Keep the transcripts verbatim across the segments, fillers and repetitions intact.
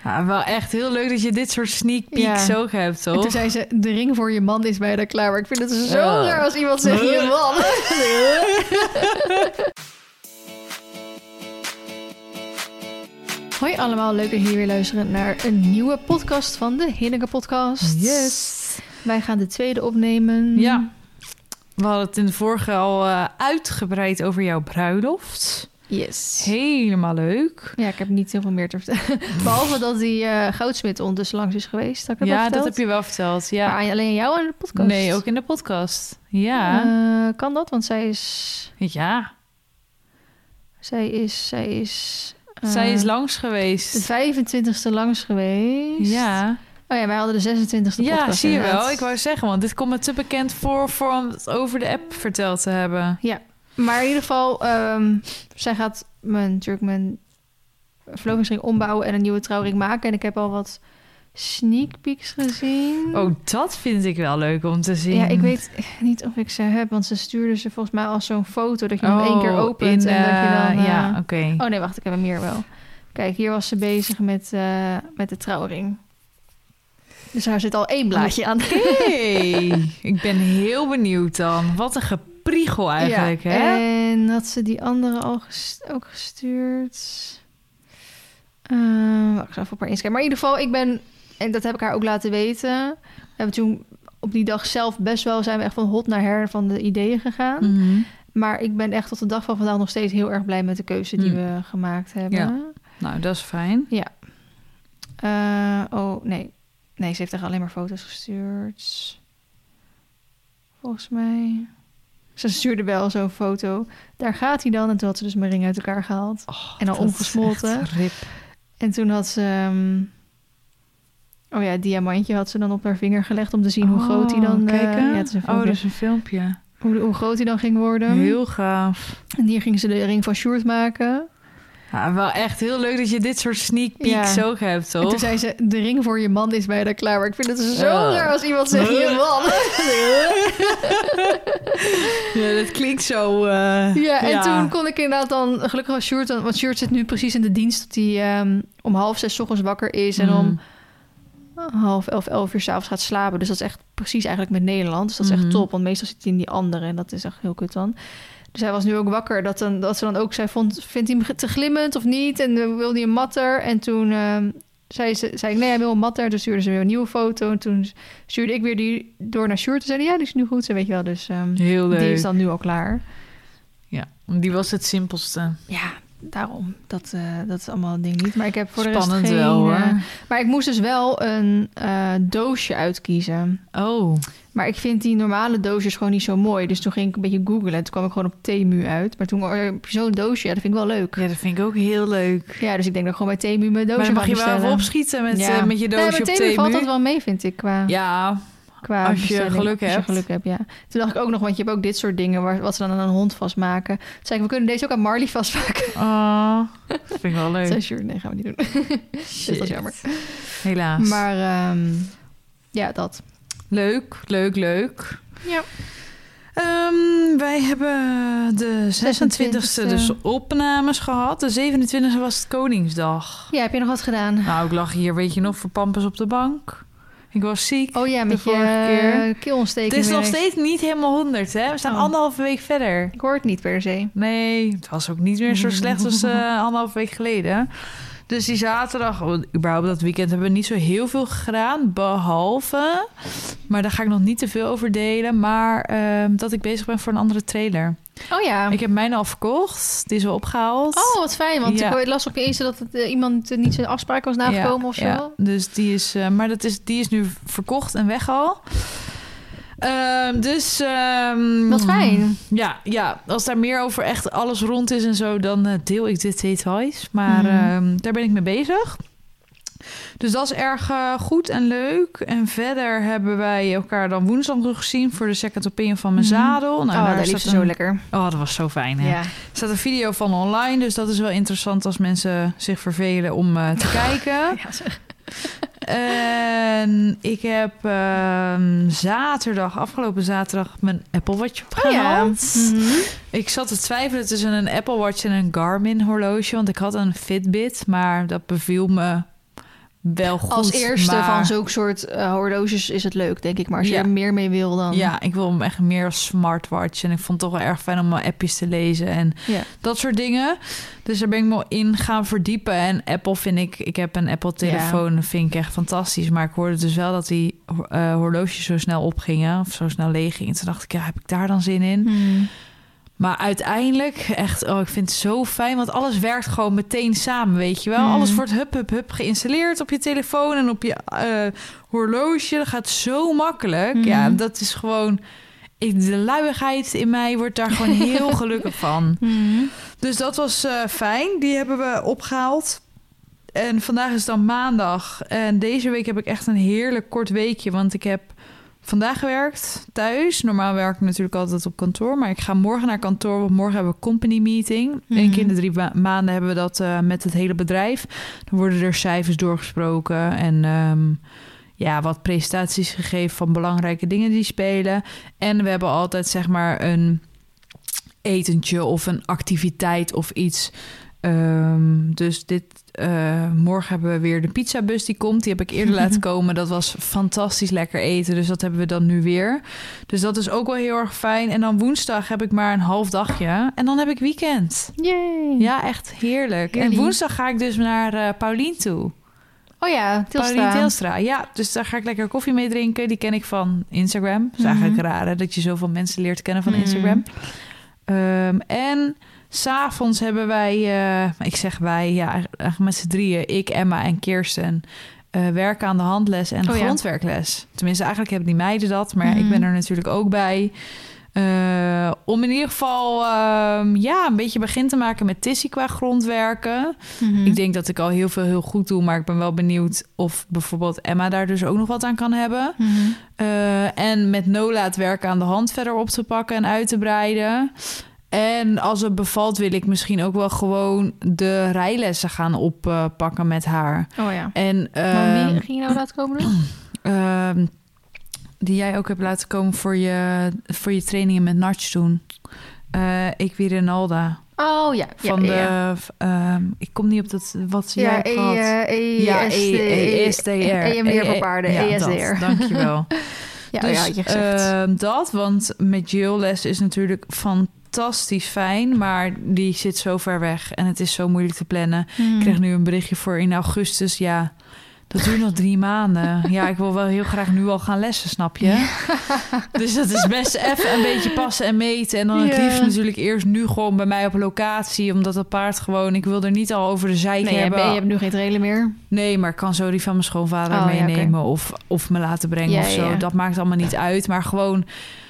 Ja, wel echt heel leuk dat je dit soort sneak peeks Ja. ook hebt, toch? En toen zei ze, de ring voor je man is bijna klaar. Maar ik vind het zo Uh. raar als iemand zegt, je man. Hoi allemaal, leuk dat jullie weer luisteren naar een nieuwe podcast van de Hinneke Podcast. Yes. Wij gaan de tweede opnemen. Ja. We hadden het in de vorige al uh, uitgebreid over jouw bruiloft. Yes. Helemaal leuk. Ja, ik heb niet heel veel meer te vertellen. Behalve dat die uh, goudsmid ondertussen langs is geweest. Had ik dat ja, al verteld? dat heb je wel verteld. Ja. Maar alleen jou in de podcast? Nee, ook in de podcast. Ja. Uh, kan dat? Want zij is... Ja. Zij is... Zij is... Uh, zij is langs geweest. De vijfentwintigste langs geweest. Ja. Oh ja, wij hadden de zesentwintigste ja, podcast. zie je inderdaad. wel. Ik wou zeggen, want dit komt me te bekend voor... voor om het over de app verteld te hebben. Ja. Maar in ieder geval, um, zij gaat mijn, natuurlijk mijn verlovingsring ombouwen en een nieuwe trouwring maken. En ik heb al wat sneak peeks gezien. Oh, dat vind ik wel leuk om te zien. Ja, ik weet niet of ik ze heb, want ze stuurde ze volgens mij als zo'n foto dat je hem oh, één keer opent. In, en dat je dan, uh, ja, oké. Okay. Oh nee, wacht, ik heb hem hier wel. Kijk, hier was ze bezig met, uh, met de trouwring. Dus daar zit al één blaadje aan. Hey, ik ben heel benieuwd dan. Wat een gepriegel eigenlijk, ja, hè? En had ze die andere al gest- ook gestuurd? Uh, wacht, ik zal even op haar inschrijven. Maar in ieder geval, ik ben... En dat heb ik haar ook laten weten. We hebben toen op die dag zelf best wel... zijn we echt van hot naar her van de ideeën gegaan. Mm-hmm. Maar ik ben echt tot de dag van vandaag nog steeds heel erg blij... met de keuze die mm. we gemaakt hebben. Ja. Nou, dat is fijn. Ja. Uh, oh, nee. Nee, ze heeft echt alleen maar foto's gestuurd. Volgens mij... Ze stuurde wel zo'n foto. Daar gaat hij dan. En toen had ze dus mijn ring uit elkaar gehaald. Oh, en al omgesmolten. Rip. En toen had ze... Um... Oh ja, het diamantje had ze dan op haar vinger gelegd... om te zien hoe oh, groot hij dan... Kijk, uh... ja, het is een oh, dat is een filmpje. Hoe, hoe groot hij dan ging worden. Heel gaaf. En hier ging ze de ring van Sjoerd maken... Ja, wel echt heel leuk dat je dit soort sneak peeks ja. ook hebt, toch? En toen zei ze, de ring voor je man is bijna klaar. Maar ik vind het zo uh. raar als iemand zegt, je man. Ja, dat klinkt zo... Uh, ja, en ja. toen kon ik inderdaad dan... Gelukkig was Sjoerd... Want Sjoerd zit nu precies in de dienst... dat hij um, om half zes 's ochtends wakker is... en mm. om half elf, elf uur 's avonds gaat slapen. Dus dat is echt precies eigenlijk met Nederland. Dus dat is mm. echt top. Want meestal zit hij in die andere... en dat is echt heel kut dan... Dus hij was nu ook wakker, dat, dan, dat ze dan ook zei... Vond, vindt hij hem te glimmend of niet? En uh, wilde hij een matter? En toen uh, zei, ze, zei ik, nee, hij wil een matter. Toen stuurde ze weer een nieuwe foto. En toen stuurde ik weer die door naar Sjoerd. Toen zei hij, ja, die is nu goed. Weet je wel, dus um, heel leuk. Die is dan nu al klaar. Ja, die was het simpelste. Ja, daarom. Dat, uh, dat is allemaal een ding niet. Maar ik heb voor Spannend de rest geen... wel, hoor. Uh, maar ik moest dus wel een uh, doosje uitkiezen. Oh. Maar ik vind die normale doosjes gewoon niet zo mooi. Dus toen ging ik een beetje googlen. En toen kwam ik gewoon op Temu uit. Maar toen heb je zo'n doosje. Ja, dat vind ik wel leuk. Ja, dat vind ik ook heel leuk. Ja, dus ik denk dat gewoon bij Temu mijn doosje maar dan mag je bestellen. wel even opschieten met, ja. uh, met je doosje nee, op Temu. Temu. valt dat wel mee, vind ik. Qua, ja, qua als je bestelling. geluk hebt. Als je geluk hebt, ja. Toen dacht ik ook nog, want je hebt ook dit soort dingen... Waar, wat ze dan aan een hond vastmaken. Toen zei ik, we kunnen deze ook aan Marley vastmaken. Oh, dat vind ik wel leuk. Zei sure, nee, gaan we niet doen. Dus dat is jammer. Helaas. Maar um, ja, dat. Leuk, leuk, leuk. Ja. Um, wij hebben de zesentwintigste dus opnames gehad. De zevenentwintigste was het Koningsdag. Ja, heb je nog wat gedaan? Nou, ik lag hier, weet je nog, voor Pampers op de bank. Ik was ziek. Oh ja, met de je keelontsteking. Het is nog steeds niet helemaal honderd, hè? We staan oh. anderhalve week verder. Ik hoor het niet per se. Nee, het was ook niet meer zo slecht als uh, anderhalve week geleden. Dus die zaterdag, überhaupt dat weekend, hebben we niet zo heel veel gedaan. Behalve, maar daar ga ik nog niet te veel over delen. Maar uh, dat ik bezig ben voor een andere trailer. Oh ja. Ik heb mijn al verkocht. Die is wel opgehaald. Oh, wat fijn. Want ja. ik las ook eens dat het, uh, iemand uh, niet zijn afspraak was nagekomen ja, of zo. Ja. Dus die is, uh, maar dat is, die is nu verkocht en weg al. Uh, dus... Um, Wat fijn. Ja, ja, als daar meer over echt alles rond is en zo... dan uh, deel ik dit details. Maar mm-hmm. uh, daar ben ik mee bezig. Dus dat is erg uh, goed en leuk. En verder hebben wij elkaar dan woensdag nog gezien... voor de second opinion van mijn mm-hmm. zadel. Nou, oh, daar dat liep een... zo lekker. Oh, dat was zo fijn, hè? Ja. Er staat een video van online, dus dat is wel interessant... als mensen zich vervelen om uh, te kijken. Ja, zeg. En ik heb uh, zaterdag, afgelopen zaterdag, mijn Apple Watch opgehaald. Oh ja. Mm-hmm. Ik zat te twijfelen tussen een Apple Watch en een Garmin horloge, want ik had een Fitbit, maar dat beviel me wel goed. Als eerste maar... van zulke soort uh, horloges is het leuk, denk ik. Maar als je ja. er meer mee wil dan... Ja, ik wil hem echt meer als smartwatch. En ik vond het toch wel erg fijn om mijn appjes te lezen en ja. dat soort dingen. Dus daar ben ik me in gaan verdiepen. En Apple vind ik... Ik heb een Apple-telefoon, ja. vind ik echt fantastisch. Maar ik hoorde dus wel dat die uh, horloges zo snel opgingen. Of zo snel leeg gingen. Toen dacht ik, ja, heb ik daar dan zin in? Hmm. Maar uiteindelijk, echt, oh, ik vind het zo fijn. Want alles werkt gewoon meteen samen, weet je wel. Mm. Alles wordt hup, hup, hup geïnstalleerd op je telefoon en op je uh, horloge. Dat gaat zo makkelijk. Mm. Ja, dat is gewoon... Ik, de luiigheid in mij wordt daar gewoon heel gelukkig van. Mm. Dus dat was uh, fijn. Die hebben we opgehaald. En vandaag is dan maandag. En deze week heb ik echt een heerlijk kort weekje. Want ik heb... vandaag gewerkt, thuis. Normaal werk ik natuurlijk altijd op kantoor. Maar ik ga morgen naar kantoor, want morgen hebben we company meeting. Mm-hmm. Eén keer in de drie ma- maanden hebben we dat uh, met het hele bedrijf. Dan worden er cijfers doorgesproken. En um, ja, wat presentaties gegeven van belangrijke dingen die spelen. En we hebben altijd zeg maar een etentje of een activiteit of iets. Um, dus dit... Uh, morgen hebben we weer de pizzabus die komt. Die heb ik eerder laten komen. Dat was fantastisch lekker eten. Dus dat hebben we dan nu weer. Dus dat is ook wel heel erg fijn. En dan woensdag heb ik maar een half dagje. En dan heb ik weekend. Yay. Ja, echt heerlijk. Heerlijk. En woensdag ga ik dus naar uh, Paulien toe. Oh ja, Tilstra. Paulien Tilstra. Ja, dus daar ga ik lekker koffie mee drinken. Die ken ik van Instagram. Het is eigenlijk mm-hmm. raar hè, dat je zoveel mensen leert kennen van mm-hmm. Instagram. Um, en... 'S'avonds hebben wij, uh, ik zeg wij, ja, eigenlijk met z'n drieën, ik, Emma en Kirsten, uh, werken aan de handles en oh, grondwerkles. Ja. Tenminste, eigenlijk hebben die meiden dat, maar mm. ik ben er natuurlijk ook bij. Uh, om in ieder geval uh, ja, een beetje begin te maken met Tissy qua grondwerken. Mm-hmm. Ik denk dat ik al heel veel heel goed doe, maar ik ben wel benieuwd of bijvoorbeeld Emma daar dus ook nog wat aan kan hebben. Mm-hmm. Uh, en met Nola het werken aan de hand verder op te pakken en uit te breiden. En als het bevalt wil ik misschien ook wel gewoon de rijlessen gaan oppakken uh, met haar. Oh ja. En, uh, maar wie ging je nou laten komen doen? Uh, die jij ook hebt laten komen voor je, voor je trainingen met Natch toen. Uh, ik weer Rinalda. Oh ja. Van ja, de, ja. Uh, ik kom niet op dat wat ze ja, jij hebt gehad. E, uh, e, ja, E S D R. E E M D R voor paarden. Ja, E S D R. Dat, dankjewel. ja, dus, ja, had je gezegd. Uh, dat, want met Jill les is natuurlijk van fantastisch fijn, maar die zit zo ver weg en het is zo moeilijk te plannen. Hmm. Ik kreeg nu een berichtje voor in augustus. Ja, dat duurt nog drie maanden. Ja, ik wil wel heel graag nu al gaan lessen, snap je? Ja. Dus dat is best even een beetje passen en meten. En dan het liefst ja. natuurlijk eerst nu gewoon bij mij op locatie, omdat het paard gewoon... Ik wil er niet al over de zeik nee, hebben. Nee, je hebt nu geen trailer meer. Nee, maar ik kan zo die van mijn schoonvader oh, meenemen ja, okay. of, of me laten brengen ja, of zo. Ja. Dat maakt allemaal niet uit, maar gewoon...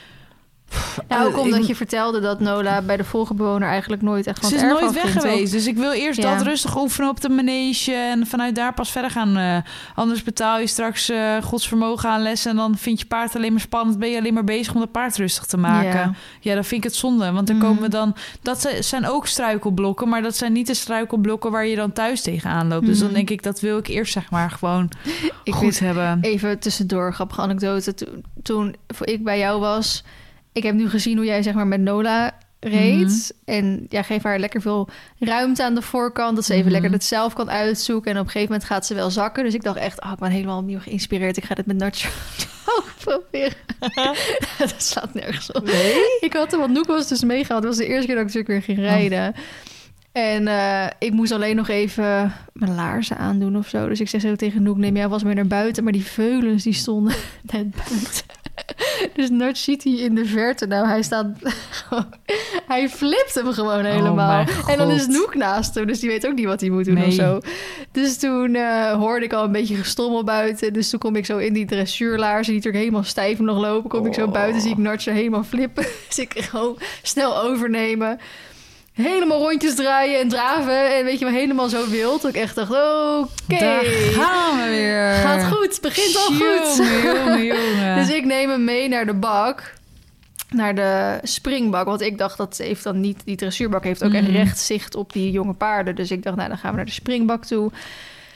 Ja, ook omdat ik, je vertelde dat Nola bij de vorige bewoner eigenlijk nooit echt van het het erf is nooit weg ging, geweest. Toch? Dus ik wil eerst ja. dat rustig oefenen op de manege en vanuit daar pas verder gaan. Uh, anders betaal je straks uh, godsvermogen aan lessen en dan vind je paard alleen maar spannend. Ben je alleen maar bezig om het paard rustig te maken. Ja, ja dan vind ik het zonde. Want dan mm. komen we dan... Dat zijn ook struikelblokken, maar dat zijn niet de struikelblokken waar je dan thuis tegenaan loopt. Mm. Dus dan denk ik, dat wil ik eerst zeg maar gewoon ik goed hebben. Even tussendoor, grappige anekdote. Toen, toen ik bij jou was... Ik heb nu gezien hoe jij zeg maar met Nola reed. Mm-hmm. En ja, geef haar lekker veel ruimte aan de voorkant. Dat ze even mm-hmm. lekker het zelf kan uitzoeken. En op een gegeven moment gaat ze wel zakken. Dus ik dacht echt, oh, ik ben helemaal opnieuw geïnspireerd. Ik ga dit met Nacho ook proberen. Dat slaat nergens op. Nee? Ik had hem, want Noek was dus meegehaald. Dat was de eerste keer dat ik natuurlijk weer ging rijden. Oh. En uh, ik moest alleen nog even mijn laarzen aandoen of zo. Dus ik zeg zo tegen Noek, neem jij was mee naar buiten. Maar die veulens die stonden net buiten. Dus Nart ziet hij in de verte. Nou, hij staat hij flipt hem gewoon helemaal. Oh en dan is Noek naast hem. Dus die weet ook niet wat hij moet doen nee. of zo. Dus toen uh, hoorde ik al een beetje gestommel buiten. Dus toen kom ik zo in die dressuurlaarzen... die natuurlijk helemaal stijf nog lopen. Kom oh. ik zo buiten, zie ik Nart zo helemaal flippen. Dus ik gewoon snel overnemen... Helemaal rondjes draaien en draven. En weet je, maar helemaal zo wild. Dat ik echt dacht, oké. Okay, daar gaan we weer. Gaat goed, begint al goed. Jongen, jongen. Dus ik neem hem mee naar de bak. Naar de springbak. Want ik dacht, dat heeft dan niet... Die dressuurbak heeft ook mm. echt recht zicht op die jonge paarden. Dus ik dacht, nou, dan gaan we naar de springbak toe.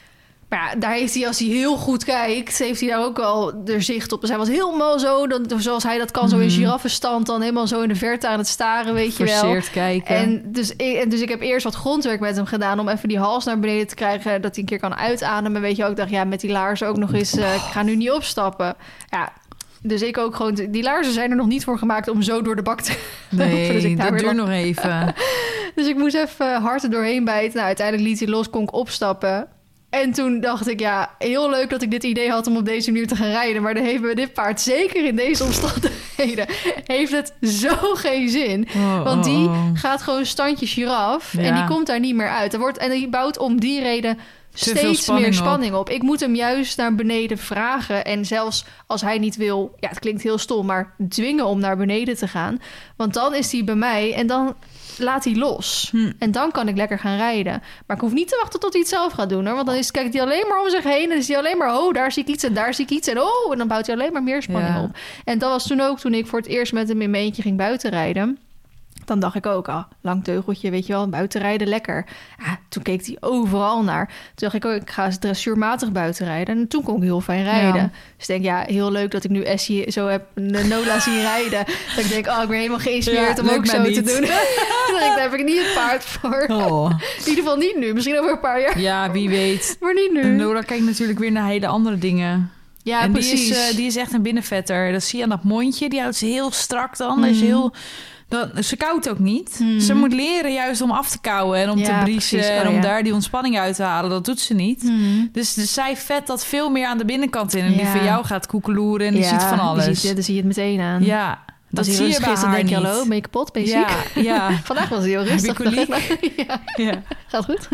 Maar ja, daar heeft hij, als hij heel goed kijkt, heeft hij daar ook wel er zicht op. Dus hij was helemaal zo, dan, zoals hij dat kan, mm. zo in giraffenstand, dan helemaal zo in de verte aan het staren, weet je wel. Verseerd kijken. En dus, en dus ik heb eerst wat grondwerk met hem gedaan om even die hals naar beneden te krijgen, dat hij een keer kan uitademen. Weet je ook, ik dacht, ja, met die laarzen ook nog eens, uh, ik ga nu niet opstappen. Ja, dus ik ook gewoon, die laarzen zijn er nog niet voor gemaakt om zo door de bak te Nee, dus ik dat duurt lang... nog even. Dus ik moest even hard er doorheen bijten. Nou, uiteindelijk liet hij los, kon ik opstappen. En toen dacht ik, ja, heel leuk dat ik dit idee had om op deze manier te gaan rijden. Maar dan heeft me dit paard, zeker in deze omstandigheden, heeft het zo geen zin. Oh, Want die oh, oh. gaat gewoon standje giraf Ja. en die komt daar niet meer uit. Er wordt, en die bouwt om die reden veel steeds spanning meer spanning op. op. Ik moet hem juist naar beneden vragen. En zelfs als hij niet wil, ja, het klinkt heel stom, maar dwingen om naar beneden te gaan. Want dan is hij bij mij en dan laat hij los. Hm. En dan kan ik lekker gaan rijden. Maar ik hoef niet te wachten tot hij het zelf gaat doen, hoor. Want dan is, kijkt hij alleen maar om zich heen. En is hij alleen maar, oh, daar zie ik iets en daar zie ik iets. En oh, en dan bouwt hij alleen maar meer spanning Ja. op. En dat was toen ook, toen ik voor het eerst met hem in mijn eentje ging buitenrijden. Dan dacht ik ook, ah, lang teugeltje, weet je wel, buitenrijden, lekker. Ja, toen keek hij overal naar. Toen dacht ik ook, ik ga eens dressuurmatig buitenrijden. En toen kon ik heel fijn rijden. Ja. Dus ik denk, ja, heel leuk dat ik nu Essie zo heb, de Nola zien rijden. Dat ik denk, oh, ik ben helemaal geïnspireerd Ja, om ook lukt zo mij te niet. doen. Daar heb ik niet het paard voor. Oh. In ieder geval niet nu. Misschien over een paar jaar. Ja, wie weet. Maar niet nu. En Nola kijkt natuurlijk weer naar hele andere dingen. Ja, en precies. Die is, uh, die is echt een binnenvetter. Dat zie je aan dat mondje. Die houdt ze heel strak dan. Mm. Is heel... Dan, ze koudt ook niet. Mm. Ze moet leren juist om af te kouwen en om Ja, te briezen precies. Oh, en om ja. daar die ontspanning uit te halen. Dat doet ze niet. Hmm. Dus, dus zij vet dat veel meer aan de binnenkant in. En die Ja. van jou gaat koekeloeren en die Ja, ziet van alles. Die ziet, dan zie je het meteen aan. Ja, dat Als zie hij je rustig bij is, dan haar denk je, niet. hallo, ben je kapot? Ben je Ja, ziek? ja. Vandaag was hij heel rustig. Heb je koliek? ja, Ja. gaat goed.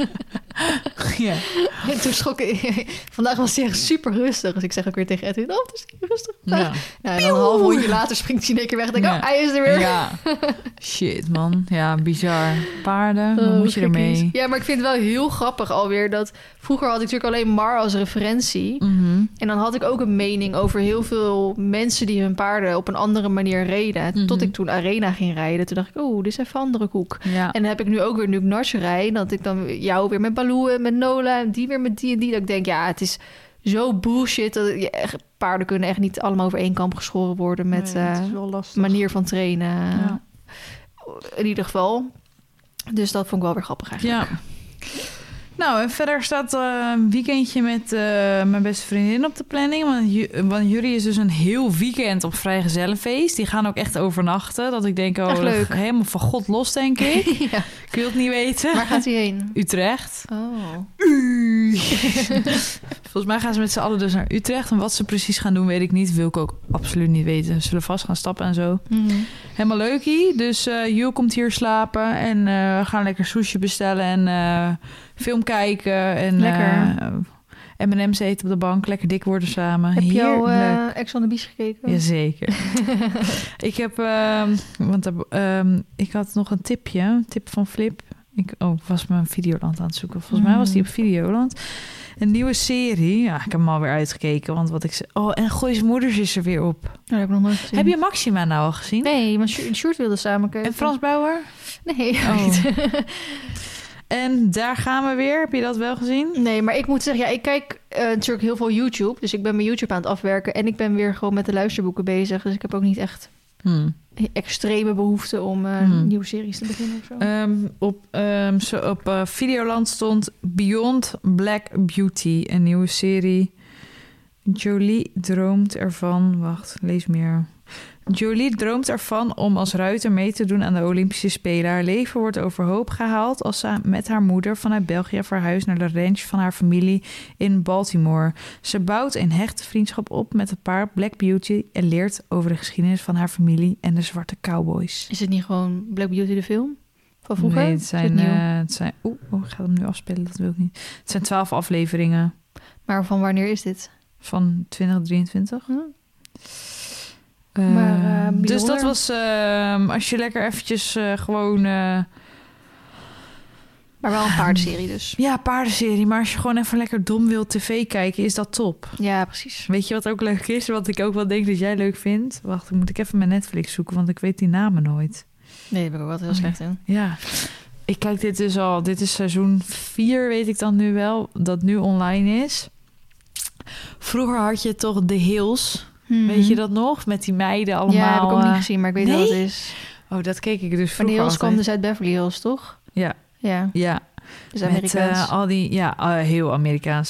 Ja. En toen schrok ik. Vandaag was hij echt super rustig. Dus ik zeg ook weer tegen Edwin, oh, het is niet rustig vandaag. Ja. Nou, en dan een half rondje later springt hij in één keer weg. En denk ik, Ja. oh, hij is er weer. Ja. Shit, man. Ja, bizar. Paarden, wat Oh, moet je gekkies. ermee? Ja, maar ik vind het wel heel grappig alweer dat... Vroeger had ik natuurlijk alleen Mar als referentie. Mhm. En dan had ik ook een mening over heel veel mensen die hun paarden op een andere manier reden. Mhm. Tot ik toen Arena ging rijden. Toen dacht ik, oh, dit is even een andere koek. Ja. En dan heb ik nu ook weer, nu ik Narsje rijd... dat ik dan jou weer met Baloo en met Nola... en die weer met die en die. Dat ik denk, ja, het is zo bullshit. Dat je echt, paarden kunnen echt niet allemaal over één kamp geschoren worden... met Nee, het eh, is wel lastig. manier van trainen. Ja. In ieder geval. Dus dat vond ik wel weer grappig eigenlijk. Ja. Nou, en verder staat uh, een weekendje met uh, mijn beste vriendin op de planning. Want, ju- want jullie is dus een heel weekend op vrijgezellenfeest. Die gaan ook echt overnachten. Dat ik denk, oh, Echt leuk. helemaal van God los, denk ik. Ja. Ik wil het niet weten. Waar gaat hij heen? Utrecht. Oh. Volgens mij gaan ze met z'n allen dus naar Utrecht. En wat ze precies gaan doen, weet ik niet. Wil ik ook absoluut niet weten. Ze zullen vast gaan stappen en zo. Mm. Helemaal leukie. Dus uh, Jules komt hier slapen. En uh, we gaan lekker sushi bestellen. En uh, film kijken. En, Lekker. Uh, M en M's eten op de bank. Lekker dik worden samen. Heb je al Heerlijk. uh, Ex on the Beach gekeken? Jazeker. ik heb... Uh, want uh, um, ik had nog een tipje. Een tip van Flip. Ik oh, ik was mijn Videoland aan het zoeken. Volgens mm. mij was die op Videoland. Een nieuwe serie. Ja, ik heb hem alweer uitgekeken. Want wat ik zei... Oh, en Gooise Moeders is er weer op. Oh, dat heb ik nog nooit gezien. Heb je Maxima nou al gezien? Nee, maar Sjoerd wilde samen kijken. En Frans Bauer? Nee, Oh. niet. En daar gaan we weer. Heb je dat wel gezien? Nee, maar ik moet zeggen, ja, ik kijk uh, natuurlijk heel veel YouTube. Dus ik ben mijn YouTube aan het afwerken. En ik ben weer gewoon met de luisterboeken bezig. Dus ik heb ook niet echt Hmm. extreme behoefte om uh, Hmm. nieuwe series te beginnen of zo. Um, op um, zo op uh, Videoland stond Beyond Black Beauty. Een nieuwe serie. Jolie droomt ervan... Wacht, lees meer... Jolie droomt ervan om als ruiter mee te doen aan de Olympische Spelen. Haar leven wordt overhoop gehaald als ze met haar moeder vanuit België verhuist naar de ranch van haar familie in Baltimore. Ze bouwt een hechte vriendschap op met het paar Black Beauty en leert over de geschiedenis van haar familie en de zwarte cowboys. Is het niet gewoon Black Beauty de film? Van vroeger? Nee, het Is zijn... nieuw? Uh, het zijn Oeh, oh, ik ga hem nu afspelen, dat wil ik niet. Het zijn twaalf afleveringen. Maar van wanneer is dit? Van twintig drieëntwintig. Hm? Uh, Maar, uh, dus dat was, uh, als je lekker eventjes uh, gewoon... Uh, maar wel een paardenserie dus. Ja, paardenserie. Maar als je gewoon even lekker dom wilt tv kijken, is dat top. Ja, precies. Weet je wat ook leuk is? Wat ik ook wel denk dat jij leuk vindt? Wacht, dan moet ik even mijn Netflix zoeken, want ik weet die namen nooit. Nee, daar ben ik ook altijd heel Oh, slecht in. Ja. ik kijk dit dus al. Dit is seizoen vier, weet ik dan nu wel. Dat nu online is. Vroeger had je toch The Hills. Hmm. Weet je dat nog? Met die meiden allemaal. Ja, heb ik ook niet gezien, maar ik weet nee? wat het is. Oh, dat keek ik dus vroeger. Maar The Hills altijd. kwam dus uit Beverly Hills, toch? Ja. Ja. Ja. Dus Amerikaans. Met uh, al die... Ja, uh, heel Amerikaans.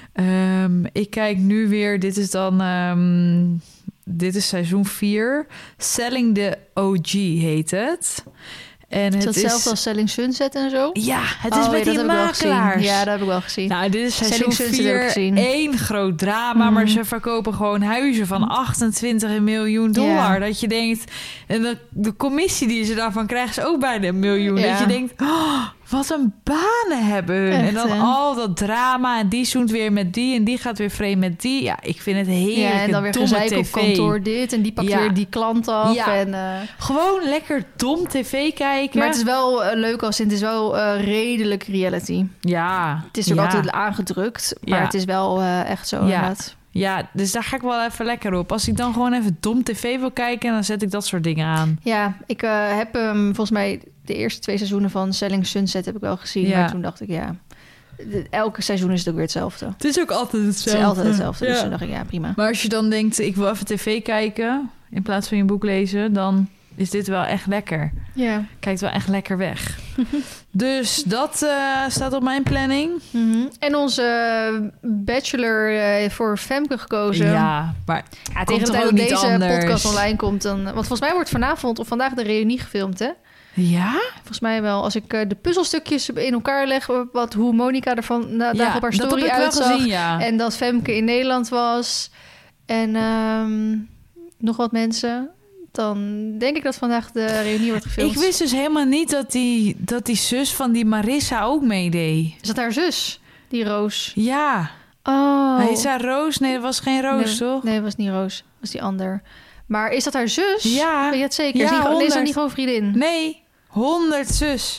Um, ik kijk nu weer... Dit is dan... Um, dit is seizoen vier. Selling the O G heet het. En het is dat is hetzelfde als Selling Sunset en zo? Ja, het is oh, met ja, die makelaars. Ja, dat heb ik wel gezien. Nou, dit is seizoen vier, één groot drama, mm. maar ze verkopen gewoon huizen van achtentwintig miljoen dollar. Ja. Dat je denkt, en de, de commissie die ze daarvan krijgen is ook bijna een miljoen. Ja. Dat je denkt, oh, wat een banen hebben hun. Echt, en dan hè? Al dat drama en die zoent weer met die en die gaat weer vreemd met die. Ja, ik vind het heerlijk. Ja, en dan weer gezeik op kantoor dit en die pakt ja. weer die klant af. Ja. En, uh... gewoon lekker dom tv kijken. Maar het is wel uh, leuk als het is wel uh, redelijk reality. Ja. Het is ook ja. altijd aangedrukt, maar ja. het is wel uh, echt zo ja. inderdaad. Ja, dus daar ga ik wel even lekker op. Als ik dan gewoon even dom tv wil kijken, dan zet ik dat soort dingen aan. Ja, ik uh, heb um, volgens mij de eerste twee seizoenen van Selling Sunset heb ik wel gezien. Ja. Maar toen dacht ik, ja, de, elke seizoen is het ook weer hetzelfde. Het is ook altijd hetzelfde. Het is altijd hetzelfde, ja. dus toen dacht ik, ja, prima. Maar als je dan denkt, ik wil even tv kijken in plaats van je boek lezen, dan is dit wel echt lekker. Ja. Kijkt wel echt lekker weg. Dus dat uh, staat op mijn planning. Mm-hmm. En onze bachelor uh, voor Femke gekozen. Ja, maar ja, tegen de tijd dat deze anders. podcast online komt, dan... Want volgens mij wordt vanavond of vandaag de reunie gefilmd, hè? Ja? Volgens mij wel. Als ik uh, de puzzelstukjes in elkaar leg, wat, hoe Monica ervan na, ja, op haar story dat uitzag. Gezien, ja. En dat Femke in Nederland was. En um, nog wat mensen... dan denk ik dat vandaag de reunie wordt gefilmd. Ik wist dus helemaal niet dat die, dat die zus van die Marissa ook meedeed. Is dat haar zus, die Roos? Ja. Oh. Hij zei Roos? Nee, dat was geen Roos, nee, toch? Nee, dat was niet Roos. Dat was die ander. Maar is dat haar zus? Ja. Weet je het zeker? Ja, is, die, honderd. nee, is dat niet gewoon vriendin? Nee, honderd zus.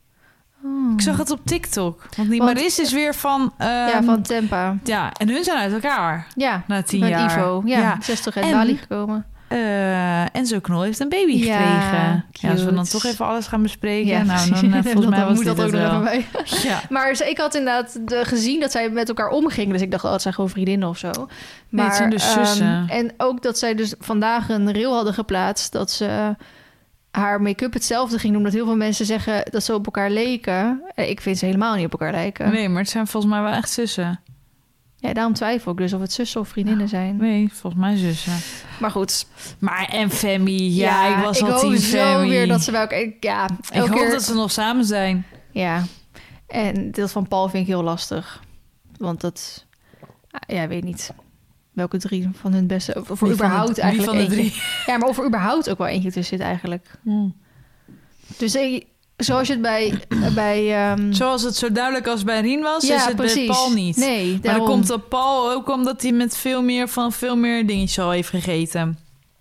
Oh. Ik zag het op TikTok. Want die want, Marissa is weer van... Um, ja, van Tempa. Ja, en hun zijn uit elkaar. Ja, na tien met jaar. Ivo. Ja, ja. Ze is toch uit Bali gekomen. Uh, Enzo Knol heeft een baby ja, gekregen. Cute. Ja, als we dan toch even alles gaan bespreken. Ja, nou, dan, uh, volgens mij was moet dit dat ook nog wel. even bij. Ja. Maar ik had inderdaad de, gezien dat zij met elkaar omgingen. Dus ik dacht, oh, het zijn gewoon vriendinnen of zo. Maar, nee, het zijn dus zussen. Um, en ook dat zij dus vandaag een reel hadden geplaatst... dat ze haar make-up hetzelfde ging doen. Omdat heel veel mensen zeggen dat ze op elkaar leken. Ik vind ze helemaal niet op elkaar lijken. Nee, maar het zijn volgens mij wel echt zussen. Ja, daarom twijfel ik dus of het zussen of vriendinnen zijn. Nee, volgens mij zussen. Maar goed. Maar en Femi, ja, ja, ik was ik al team Femi. Ik hoop zo weer dat ze bij elkaar... Ja, ik hoop keer... dat ze nog samen zijn. Ja, en dat van Paul vind ik heel lastig. Want dat... Ja, weet niet welke drie van hun beste... Of er überhaupt het, eigenlijk van de eentje. drie. Ja, maar of er überhaupt ook wel eentje tussen zit eigenlijk. Hmm. Dus ik... Zoals je het bij... bij um... Zoals het zo duidelijk als bij Rien was, ja, is het precies. bij Paul niet. Nee, maar daarom. dan komt op Paul ook omdat hij met veel meer van veel meer dingetjes al heeft gegeten.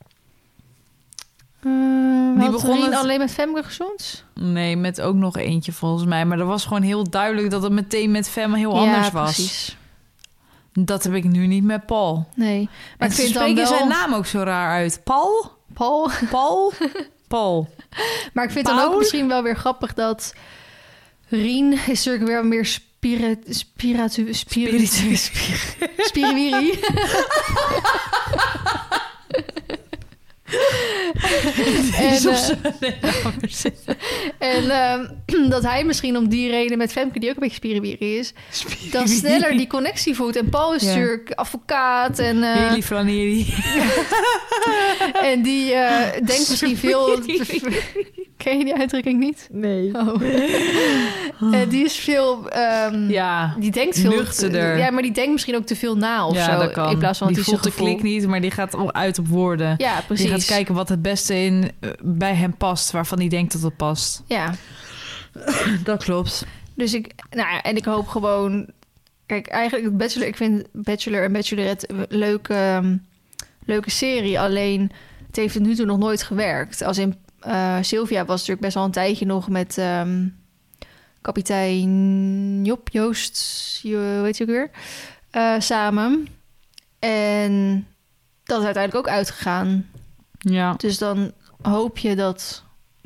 Uh, die begon Rien het... alleen met Femke gezoend? Nee, met ook nog eentje volgens mij. Maar dat was gewoon heel duidelijk dat het meteen met Femme heel ja, anders was. Precies. Dat heb ik nu niet met Paul. Nee. Maar en ik vind dan wel... zijn zijn naam ook zo raar uit. Paul? Paul? Paul? Paul. Maar ik vind Paul? dan ook misschien wel weer grappig dat Rien is natuurlijk weer meer spirit, spiratu, spirit, spirit, spiriwiri. en uh, en um, dat hij misschien om die reden met Femke, die ook een beetje spiriwiri is, spiriwiri. dan sneller die connectie voelt. En Paul is ja. natuurlijk advocaat en uh, Heli Flaneri. en die uh, denkt misschien veel. Ken je die uitdrukking niet? Nee. Oh. uh, die is veel... Um, ja, die denkt veel... nuchterder. Ja, maar die denkt misschien ook te veel na of ja, zo. Dat kan. In plaats van die die voelt de gevoel. klik niet, maar die gaat uit op woorden. Ja, precies. Die gaat kijken wat het beste in, uh, bij hem past, waarvan hij denkt dat het past. Ja. Dat klopt. Dus ik... Nou ja, en ik hoop gewoon... Kijk, eigenlijk Bachelor... Ik vind Bachelor en Bachelorette een leuke, um, leuke serie. Alleen, het heeft tot nu toe nog nooit gewerkt. Als in... Uh, Sylvia was natuurlijk best wel een tijdje nog met um, kapitein Job, Joost, je weet je ook weer, uh, samen. En dat is uiteindelijk ook uitgegaan. Ja. Dus dan hoop je dat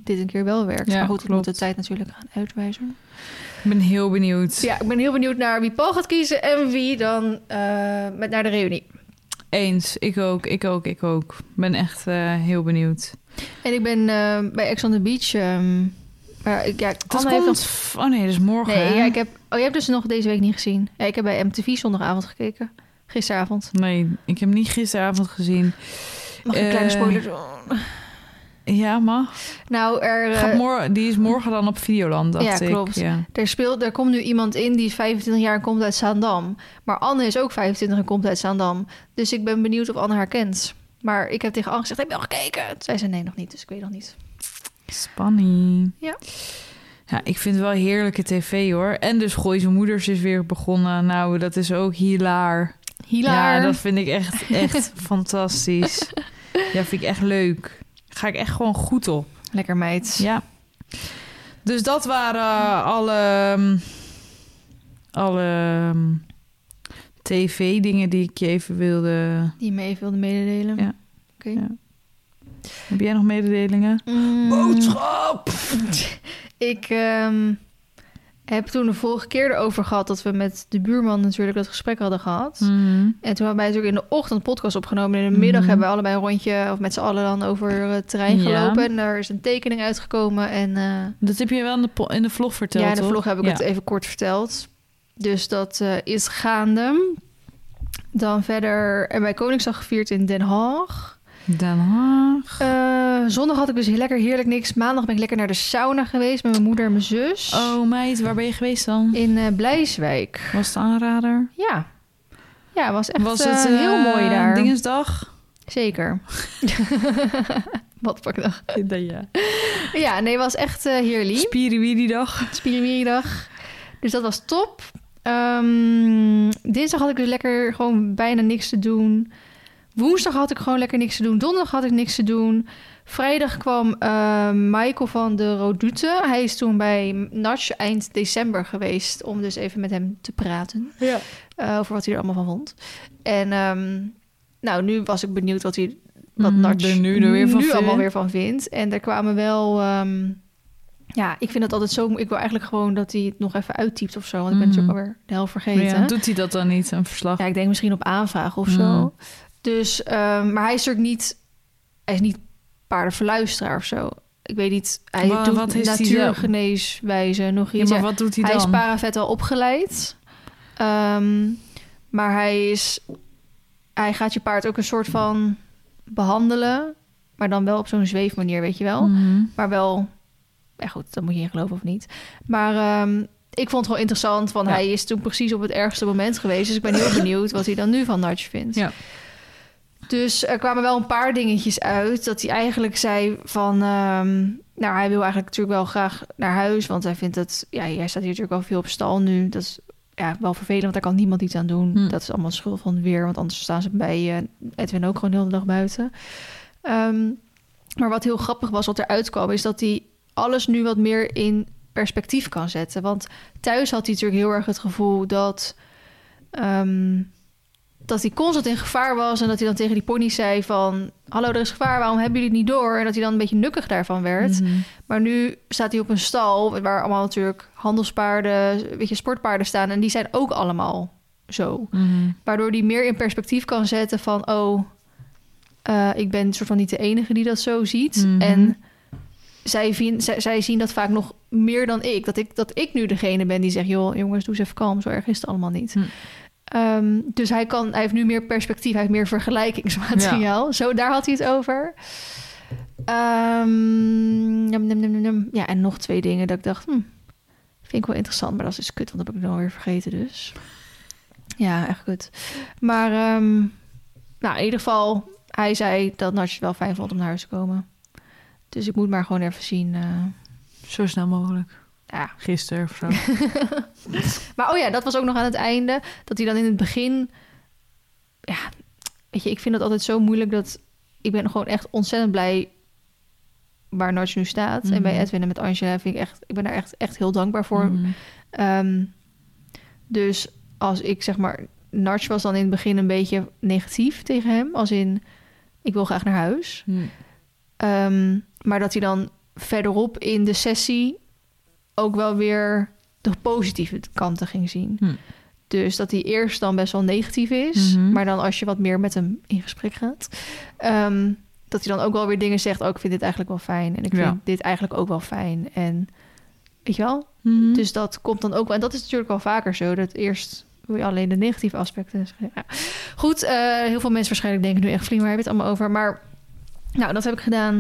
dit een keer wel werkt. Ja, maar goed, we klopt. moeten de tijd natuurlijk gaan uitwijzen. Ik ben heel benieuwd. Ja, ik ben heel benieuwd naar wie Paul gaat kiezen en wie dan uh, met naar de reunie. Eens, ik ook, ik ook, ik ook. Ik ben echt uh, heel benieuwd. En ik ben uh, bij Ex on the Beach... Um, maar ik, ja, dat komt... Nog... Oh nee, dat is morgen. Nee, ja, ik heb... Oh, je hebt dus nog deze week niet gezien. Ja, ik heb bij M T V zondagavond gekeken. Gisteravond. Nee, ik heb niet gisteravond gezien. Mag ik een uh, kleine spoiler doen? Ja, mag. Nou, er... Uh, Gaat mor- die is morgen dan op Videoland, dacht ja, ik. Klopt. Ja, klopt. Er, speelt, er komt nu iemand in die is vijfentwintig jaar en komt uit Zaandam. Maar Anne is ook vijfentwintig en komt uit Zaandam. Dus ik ben benieuwd of Anne haar kent. Maar ik heb tegen Anne gezegd, heb je al gekeken? Zij zei nee, nog niet, dus ik weet nog niet. Spanning. Ja. Ja, ik vind het wel heerlijke tv, hoor. En dus Gooise Moeders is weer begonnen. Nou, dat is ook hilaar. Hilaar. Ja, dat vind ik echt, echt fantastisch. Ja, vind ik echt leuk. Ga ik echt gewoon goed op. Lekker meid. Ja. Dus dat waren alle, alle tv-dingen die ik je even wilde... Die je me even wilde mededelen. Ja. Oké. Okay. Ja. Heb jij nog mededelingen? Mm. Boodschap! Ik um, heb toen de vorige keer erover gehad... dat we met de buurman natuurlijk dat gesprek hadden gehad. Mm-hmm. En toen hebben wij natuurlijk in de ochtend podcast opgenomen. En in de middag mm-hmm. hebben we allebei een rondje... of met z'n allen dan over het terrein gelopen. Ja. En daar is een tekening uitgekomen. En, uh, dat heb je wel in de, po- in de vlog verteld, Ja, in de toch? vlog heb ik ja. het even kort verteld. Dus dat uh, is gaande. Dan verder... En bij Koningsdag gevierd in Den Haag... Den Haag. Uh, zondag had ik dus lekker heerlijk niks. Maandag ben ik lekker naar de sauna geweest met mijn moeder en mijn zus. Oh meid, waar ben je geweest dan? In uh, Blijswijk. Was het aanrader? Ja. Ja, was echt was het, uh, heel mooi daar. Dingensdag? Zeker. Wat pak dag? Ja. Ja, nee, was echt uh, heerlijk. Spiriwiri-dag. Spiriwiri-dag. Dus dat was top. Um, dinsdag had ik dus lekker gewoon bijna niks te doen. Woensdag had ik gewoon lekker niks te doen. Donderdag had ik niks te doen. Vrijdag kwam uh, Michael van de Rodute. Hij is toen bij Natch eind december geweest... om dus even met hem te praten. Ja. Uh, over wat hij er allemaal van vond. En um, nou, nu was ik benieuwd wat hij wat mm, Natch er nu, er weer van nu vindt. allemaal weer van vindt. En er kwamen wel... Um, ja, ik vind het altijd zo... Ik wil eigenlijk gewoon dat hij het nog even uittypt of zo. Want ik ben mm. natuurlijk alweer de helft vergeten. Ja, doet hij dat dan niet, een verslag? Ja, ik denk misschien op aanvraag of mm. zo. Dus, um, maar hij is natuurlijk niet... Hij is niet paardenverluisteraar of zo. Ik weet niet. Hij maar, doet natuurgeneeswijze nog iets. Ja, maar wat doet hij dan? Hij is paravet al opgeleid. Um, maar hij is... Hij gaat je paard ook een soort van behandelen. Maar dan wel op zo'n zweefmanier, weet je wel. Mm-hmm. Maar wel... Ja goed, dat moet je in geloven of niet. Maar... Um, ik vond het wel interessant, want ja. hij is toen precies op het ergste moment geweest. Dus ik ben heel benieuwd wat hij dan nu van Natch vindt. Ja. Dus er kwamen wel een paar dingetjes uit. Dat hij eigenlijk zei van... Um, nou, hij wil eigenlijk natuurlijk wel graag naar huis. Want hij vindt het... Ja, hij staat hier natuurlijk wel veel op stal nu. Dat is ja, wel vervelend, want daar kan niemand iets aan doen. Hm. Dat is allemaal schuld van het weer. Want anders staan ze bij uh, Edwin ook gewoon de hele dag buiten. Um, maar wat heel grappig was, wat eruit kwam... is dat hij alles nu wat meer in perspectief kan zetten. Want thuis had hij natuurlijk heel erg het gevoel dat... Um, dat hij constant in gevaar was... en dat hij dan tegen die pony zei van... hallo, er is gevaar, waarom hebben jullie het niet door? En dat hij dan een beetje nukkig daarvan werd. Mm-hmm. Maar nu staat hij op een stal... waar allemaal natuurlijk handelspaarden... een beetje sportpaarden staan... en die zijn ook allemaal zo. Mm-hmm. Waardoor hij meer in perspectief kan zetten van... oh, uh, ik ben soort van niet de enige die dat zo ziet. Mm-hmm. En zij, vind, zij, zij zien dat vaak nog meer dan ik. Dat, ik. dat ik nu degene ben die zegt... joh, jongens, doe eens even kalm, zo erg is het allemaal niet. Mm. Um, dus hij, kan, hij heeft nu meer perspectief, hij heeft meer vergelijkingsmateriaal. Ja. Zo, daar had hij het over. Um, num, num, num, num. Ja, en nog twee dingen dat ik dacht... Hm, vind ik wel interessant, maar dat is dus kut... want dat heb ik dan weer vergeten dus. Ja, echt kut. Maar um, nou, in ieder geval... hij zei dat Natch het wel fijn vond om naar huis te komen. Dus ik moet maar gewoon even zien... Uh... Zo snel mogelijk. Ja. Gisteren of zo. Maar oh ja, dat was ook nog aan het einde. Dat hij dan in het begin... Ja, weet je, ik vind het altijd zo moeilijk dat... Ik ben gewoon echt ontzettend blij waar Natch nu staat. Mm-hmm. En bij Edwin en met Angela vind ik echt... Ik ben daar echt, echt heel dankbaar voor. Mm-hmm. Um, dus als ik zeg maar... Natch was dan in het begin een beetje negatief tegen hem. Als in, ik wil graag naar huis. Mm. Um, maar dat hij dan verderop in de sessie ook wel weer de positieve kanten ging zien. Hm. Dus dat hij eerst dan best wel negatief is, mm-hmm. maar dan als je wat meer met hem in gesprek gaat, um, dat hij dan ook wel weer dingen zegt. Oh, ik vind dit eigenlijk wel fijn en ik vind ja. dit eigenlijk ook wel fijn. En weet je wel? Mm-hmm. Dus dat komt dan ook wel. En dat is natuurlijk wel vaker zo. Dat eerst wil je alleen de negatieve aspecten. Ja. Goed, uh, heel veel mensen waarschijnlijk denken nu echt Vlien, waar heb je het allemaal over? Maar nou, dat heb ik gedaan.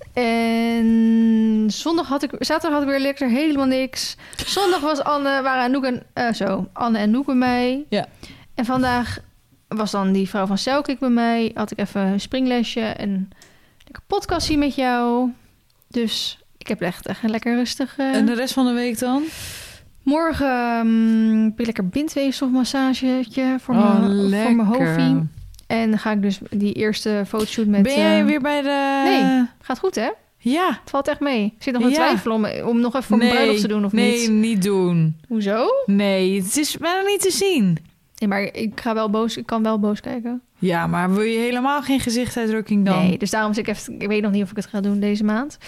En zondag had ik, zaterdag had ik weer lekker helemaal niks. Zondag was Anne, waren Anouk en uh, zo, Anne en Noek bij mij. Ja. En vandaag was dan die vrouw van Selkik bij mij. Had ik even een springlesje en een podcastie met jou. Dus ik heb echt, echt een lekker rustig. Uh... En de rest van de week dan? Morgen um, heb ik lekker bindweefselmassagetje voor oh, mijn voor mijn hoofdie. En dan ga ik dus die eerste fotoshoot met... Ben jij uh... weer bij de... Nee, gaat goed hè? Ja. Het valt echt mee. Ik zit nog aan het ja. twijfelen om, om nog even voor nee, mijn bruiloft te doen of nee, niet. Nee, niet doen. Hoezo? Nee, het is bijna niet te zien. Nee, maar ik ga wel boos, ik kan wel boos kijken. Ja, maar wil je helemaal geen gezichtsuitdrukking dan? Nee, dus daarom zit ik even... Ik weet nog niet of ik het ga doen deze maand.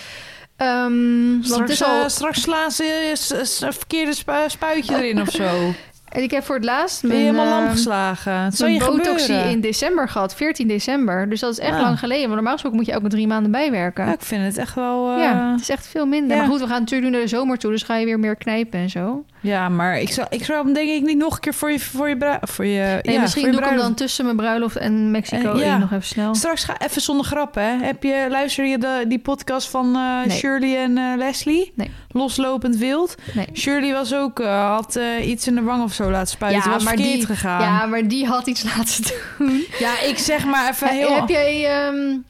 Um, straks, want het is al... uh, straks slaan ze een verkeerde spu- spuitje erin of zo. En ik heb voor het laatst ben je mijn, helemaal uh, lam geslagen. Het zou je botoxie gebeuren. in december gehad, veertien december. Dus dat is echt ah. lang geleden. Maar normaal gesproken moet je elke drie maanden bijwerken. Ja, ik vind het echt wel... Uh... Ja, het is echt veel minder. Ja. Maar goed, we gaan natuurlijk nu naar de zomer toe. Dus ga je weer meer knijpen en zo. Ja, maar ik zou, ik zou hem denk ik niet nog een keer voor je voor je, bru- voor je nee, ja, misschien voor je doe ik hem dan tussen mijn bruiloft en Mexico en, ja. in nog even snel. Straks ga even zonder grap, hè. Heb je, luister je de, die podcast van uh, nee. Shirley en uh, Leslie? Nee. Loslopend wild? Nee. Shirley was ook, uh, had uh, iets in de wang of zo laten spuiten. Ja, was maar verkeerd die, gegaan. Ja, maar die had iets laten doen. Ja, ik zeg maar even heel... Heb jij um,